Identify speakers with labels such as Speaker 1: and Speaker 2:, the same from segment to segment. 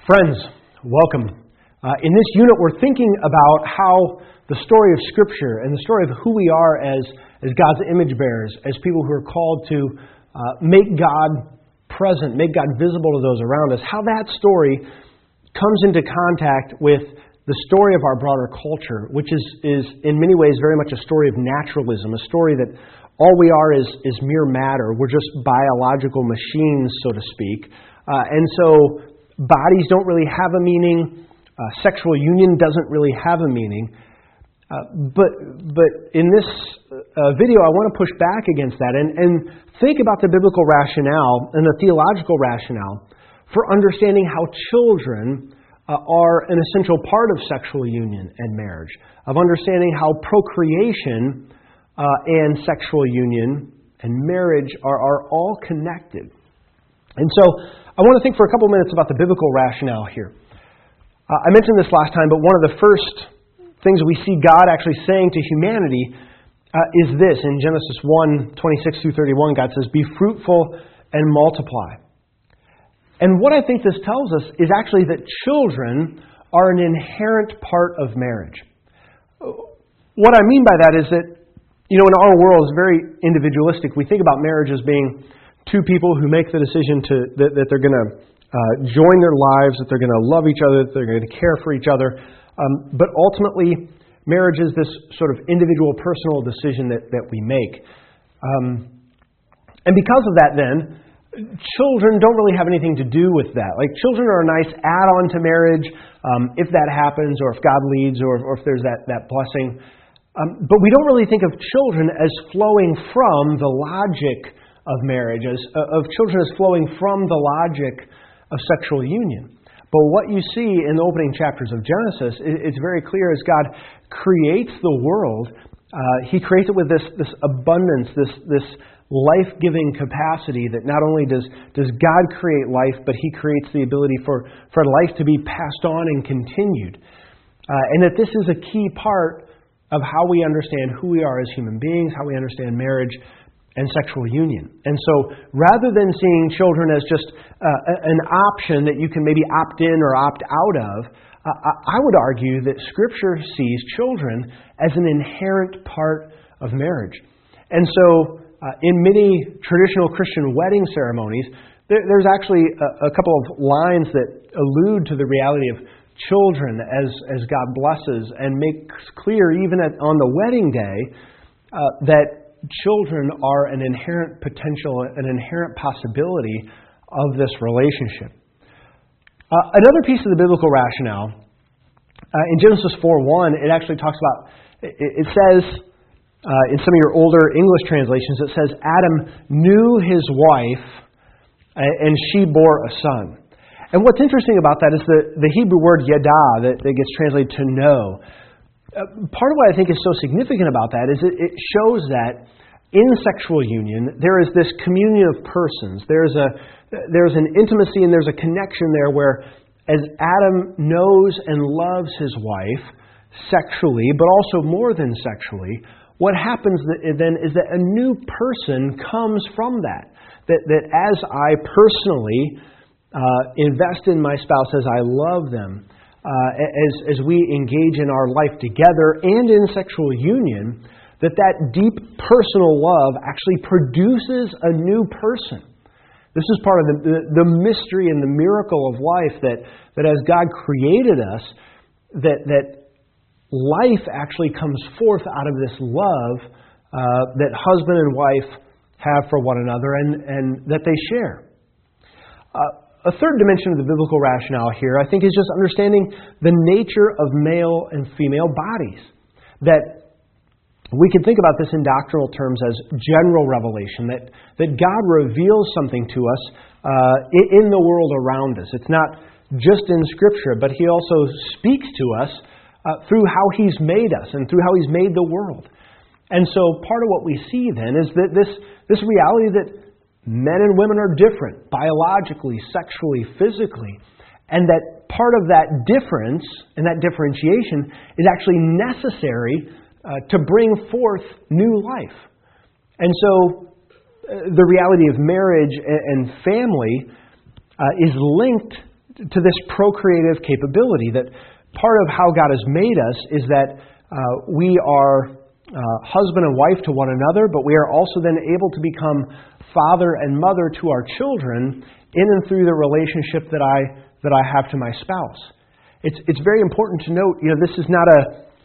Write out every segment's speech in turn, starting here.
Speaker 1: Friends, welcome. In this unit, we're thinking about how the story of Scripture and the story of who we are as God's image bearers, as people who are called to make God present, make God visible to those around us, how that story comes into contact with the story of our broader culture, which is in many ways very much a story of naturalism, a story that all we are is mere matter. We're just biological machines, so to speak. And so bodies don't really have a meaning. Sexual union doesn't really have a meaning. But in this video, I want to push back against that and think about the biblical rationale and the theological rationale for understanding how children are an essential part of sexual union and marriage, of understanding how procreation and sexual union and marriage are all connected. And so I want to think for a couple minutes about the biblical rationale here. I mentioned this last time, but one of the first things we see God actually saying to humanity is this. In Genesis 1:26 through 31, God says, "Be fruitful and multiply." And what I think this tells us is actually that children are an inherent part of marriage. What I mean by that is that, in our world, it's very individualistic. We think about marriage as being two people who make the decision that they're going to join their lives, that they're going to love each other, that they're going to care for each other. But ultimately, marriage is this sort of individual, personal decision that we make. And because of that, then, children don't really have anything to do with that. Like, children are a nice add-on to marriage, if that happens, or if God leads, or if there's that blessing. But we don't really think of children as flowing from the logic of marriage, of children as flowing from the logic of sexual union. But what you see in the opening chapters of Genesis, it's very clear as God creates the world, He creates it with this abundance, this life-giving capacity that not only does God create life, but He creates the ability for life to be passed on and continued. And that this is a key part of how we understand who we are as human beings, how we understand marriage and sexual union. And so rather than seeing children as just an option that you can maybe opt in or opt out of, I would argue that Scripture sees children as an inherent part of marriage. And so in many traditional Christian wedding ceremonies, there's actually a couple of lines that allude to the reality of children as God blesses and makes clear even on the wedding day that children are an inherent potential, an inherent possibility of this relationship. Another piece of the biblical rationale, in Genesis 4:1, it actually talks about, it says, in some of your older English translations, it says, Adam knew his wife and she bore a son. And what's interesting about that is the Hebrew word yada that gets translated to know. Part of what I think is so significant about that is it shows that in sexual union, there is this communion of persons. There's an intimacy and there's a connection there where as Adam knows and loves his wife sexually, but also more than sexually, what happens then is that a new person comes from that. That as I personally invest in my spouse, as I love them, as we engage in our life together and in sexual union, that deep personal love actually produces a new person. This is part of the mystery and the miracle of life that as God created us, that life actually comes forth out of this love that husband and wife have for one another and that they share. A third dimension of the biblical rationale here, I think, is just understanding the nature of male and female bodies. That we can think about this in doctrinal terms as general revelation, that God reveals something to us in the world around us. It's not just in Scripture, but He also speaks to us through how He's made us and through how He's made the world. And so part of what we see then is that this reality that men and women are different, biologically, sexually, physically, and that part of that difference and that differentiation is actually necessary to bring forth new life. And so the reality of marriage and family is linked to this procreative capability, that part of how God has made us is that we are husband and wife to one another, but we are also then able to become father and mother to our children in and through the relationship that I have to my spouse. It's very important to note, this is not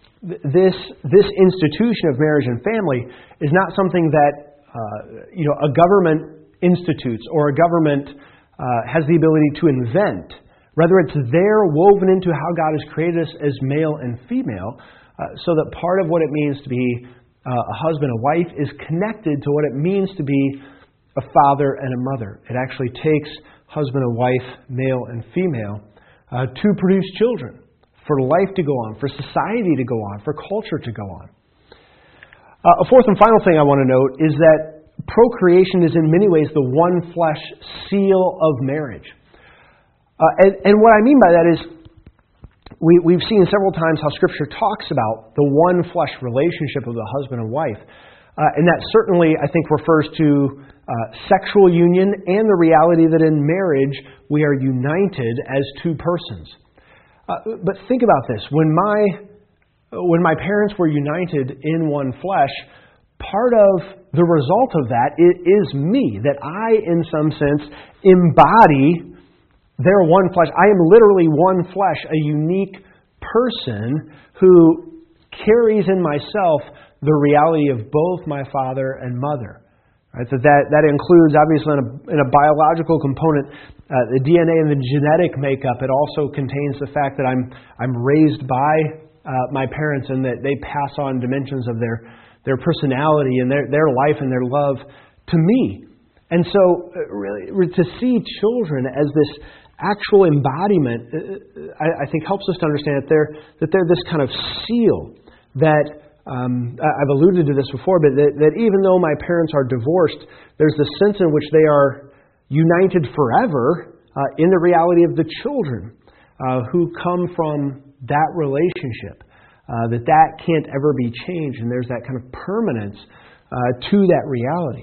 Speaker 1: this institution of marriage and family is not something that a government institutes or a government has the ability to invent. Rather, it's there woven into how God has created us as male and female, so that part of what it means to be a husband and wife is connected to what it means to be a father and a mother. It actually takes husband and wife, male and female, to produce children, for life to go on, for society to go on, for culture to go on. A fourth and final thing I want to note is that procreation is in many ways the one flesh seal of marriage. And what I mean by that is we've seen several times how Scripture talks about the one flesh relationship of the husband and wife. And that certainly, I think, refers to sexual union and the reality that in marriage we are united as two persons. But think about this. When my parents were united in one flesh, part of the result of that is me, that I, in some sense, embody their one flesh. I am literally one flesh, a unique person who carries in myself the reality of both my father and mother. Right? That includes, obviously, in a biological component, the DNA and the genetic makeup. It also contains the fact that I'm raised by my parents, and that they pass on dimensions of their personality and their life and their love to me. And so, really, to see children as this actual embodiment, I think, helps us to understand that they're this kind of seal that. I've alluded to this before, but that even though my parents are divorced, there's this sense in which they are united forever in the reality of the children who come from that relationship, that can't ever be changed, and there's that kind of permanence to that reality.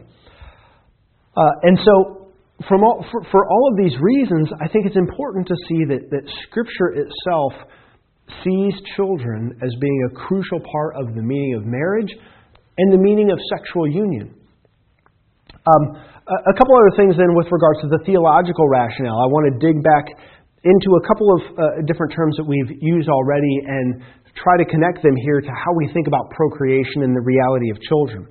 Speaker 1: And so, for all of these reasons, I think it's important to see that Scripture itself sees children as being a crucial part of the meaning of marriage and the meaning of sexual union. A couple other things then with regards to the theological rationale. I want to dig back into a couple of different terms that we've used already and try to connect them here to how we think about procreation and the reality of children.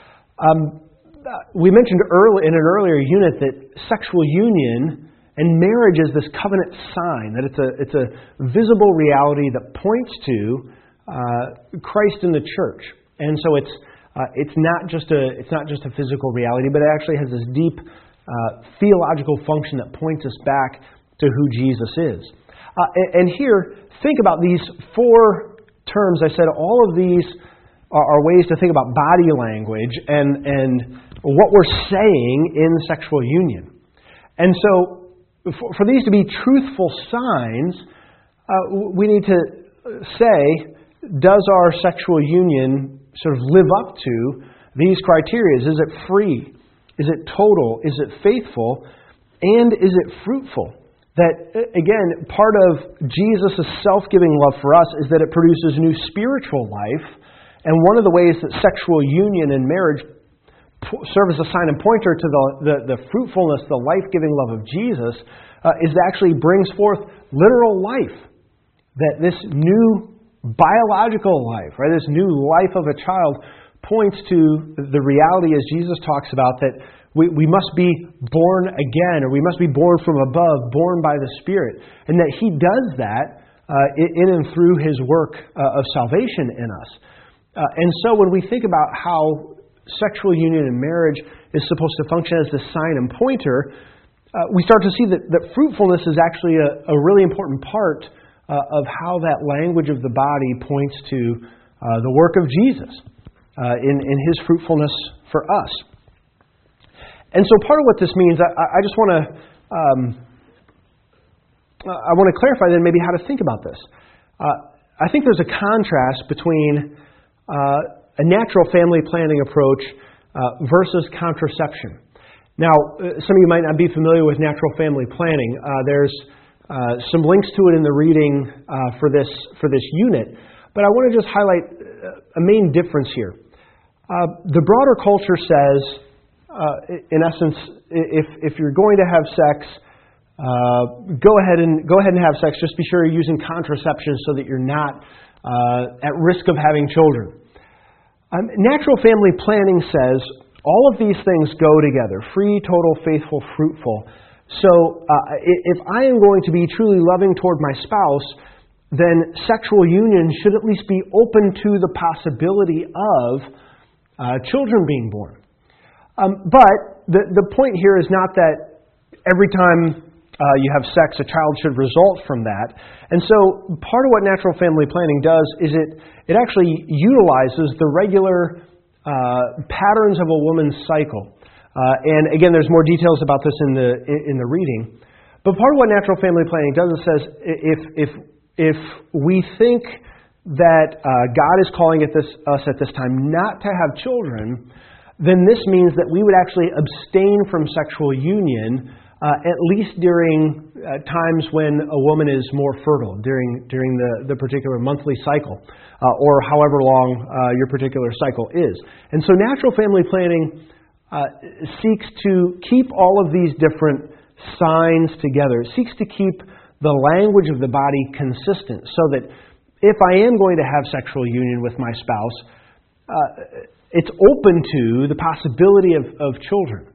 Speaker 1: We mentioned in an earlier unit that sexual union and marriage is this covenant sign, that it's a visible reality that points to Christ in the church. And so it's not just a physical reality, but it actually has this deep theological function that points us back to who Jesus is. And here, think about these four terms. I said all of these are ways to think about body language and what we're saying in sexual union. And so, for these to be truthful signs, we need to say, does our sexual union sort of live up to these criteria? Is it free? Is it total? Is it faithful? And is it fruitful? That, again, part of Jesus' self-giving love for us is that it produces new spiritual life. And one of the ways that sexual union and marriage serve as a sign and pointer to the fruitfulness, the life-giving love of Jesus, is that actually brings forth literal life. That this new biological life, right, this new life of a child, points to the reality, as Jesus talks about, that we must be born again, or we must be born from above, born by the Spirit. And that He does that in and through His work of salvation in us. And so when we think about how sexual union and marriage is supposed to function as the sign and pointer, we start to see that fruitfulness is actually a really important part of how that language of the body points to the work of Jesus in His fruitfulness for us. And so part of what this means, I just want to clarify then maybe how to think about this. I think there's a contrast between a natural family planning approach versus contraception. Now, some of you might not be familiar with natural family planning. There's some links to it in the reading for this unit, but I want to just highlight a main difference here. The broader culture says, in essence, if you're going to have sex, go ahead and have sex. Just be sure you're using contraception so that you're not at risk of having children. Natural family planning says all of these things go together: free, total, faithful, fruitful. So if I am going to be truly loving toward my spouse, then sexual union should at least be open to the possibility of children being born. But the point here is not that every time you have sex, a child should result from that. And so part of what natural family planning does is it actually utilizes the regular patterns of a woman's cycle. And again, there's more details about this in the reading. But part of what natural family planning does is says if we think that God is calling us at this time not to have children, then this means that we would actually abstain from sexual union at least during times when a woman is more fertile, during the particular monthly cycle, or however long your particular cycle is. And so natural family planning seeks to keep all of these different signs together. It seeks to keep the language of the body consistent so that if I am going to have sexual union with my spouse, it's open to the possibility of children.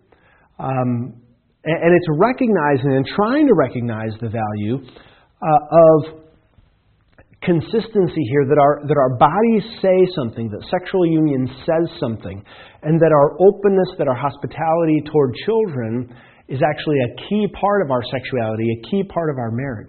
Speaker 1: And it's recognizing and trying to recognize the value of consistency here, that our bodies say something, that sexual union says something, and that our openness, that our hospitality toward children is actually a key part of our sexuality, a key part of our marriage.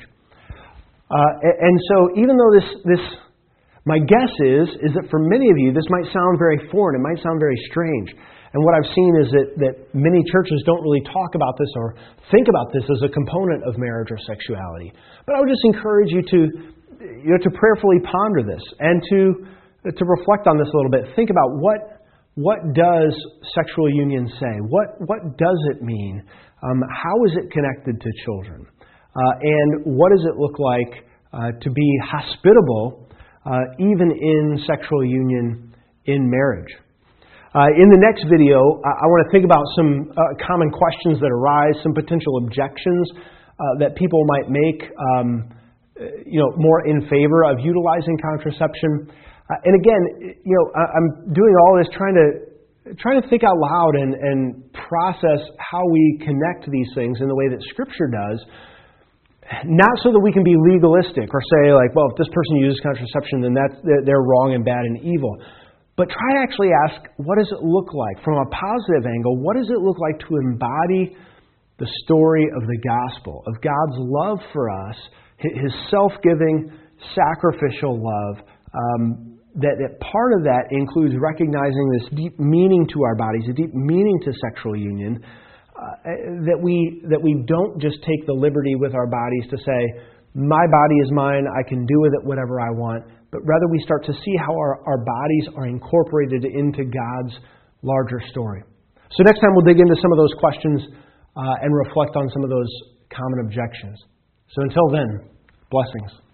Speaker 1: And so even though this my guess is that for many of you, this might sound very foreign, it might sound very strange. And what I've seen is that many churches don't really talk about this or think about this as a component of marriage or sexuality. But I would just encourage you to prayerfully ponder this and to reflect on this a little bit. Think about what does sexual union say? What does it mean? How is it connected to children? And what does it look like to be hospitable even in sexual union in marriage? In the next video, I want to think about some common questions that arise, some potential objections that people might make, more in favor of utilizing contraception. And again, I'm doing all this trying to think out loud and process how we connect these things in the way that Scripture does. Not so that we can be legalistic or say, like, well, if this person uses contraception, then they're wrong and bad and evil. But try to actually ask, what does it look like? From a positive angle, what does it look like to embody the story of the gospel, of God's love for us, His self-giving, sacrificial love, that part of that includes recognizing this deep meaning to our bodies, a deep meaning to sexual union, that we don't just take the liberty with our bodies to say, my body is mine, I can do with it whatever I want, but rather we start to see how our bodies are incorporated into God's larger story. So next time we'll dig into some of those questions and reflect on some of those common objections. So until then, blessings.